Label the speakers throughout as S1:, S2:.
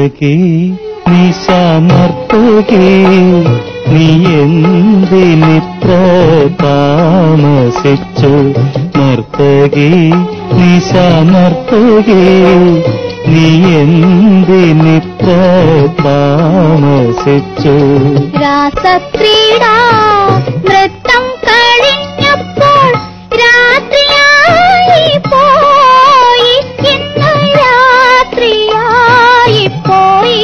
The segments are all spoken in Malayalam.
S1: നർത്തകി നിശാനർത്തകി നീ എന്തിനിത്ര താമസിച്ചു നർത്തകി നിശാനർത്തകി നീ എന്തിനിത്ര താമസിച്ചു
S2: രാസക്രീഡാ നൃത്തം കഴിഞ്ഞപ്പോൾ രാത്രിയായി പോയി ഇന്ന് രാത്രിയായി പോയി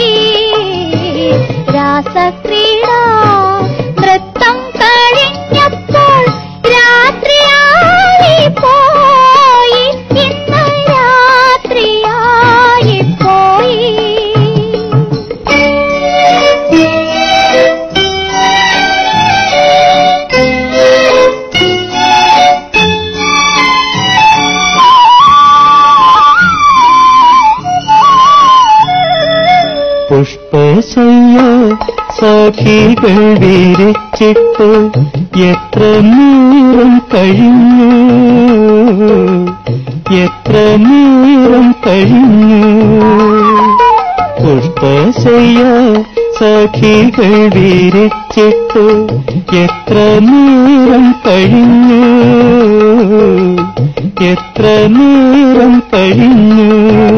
S2: രാസക്രീഡാ നൃത്തം കഴിഞ്ഞപ്പോൾ രാത്രിയായി പോയി ഇന്ന് രാത്രിയായി പോയി
S1: പുഷ്പശയ്യ സഖികൾ വിരിച്ചിട്ട് എത്ര നേരം കഴിഞ്ഞു എത്ര നേരം കഴിഞ്ഞു പുഷ്പശയ്യ സഖികൾ വിരിച്ചിട്ട് എത്ര നേരം കഴിഞ്ഞു എത്ര നേരം കഴിഞ്ഞു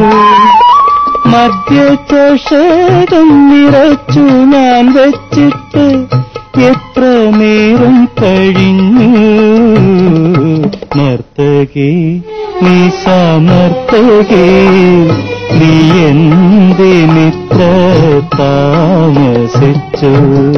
S1: മദ്യചഷകം നിറച്ചു ഞാൻ വച്ചിട്ട് എത്ര നേരം കഴിഞ്ഞു നർത്തകി നിശാനർത്തകി നീ എന്തിനിത്ര താമസിച്ചു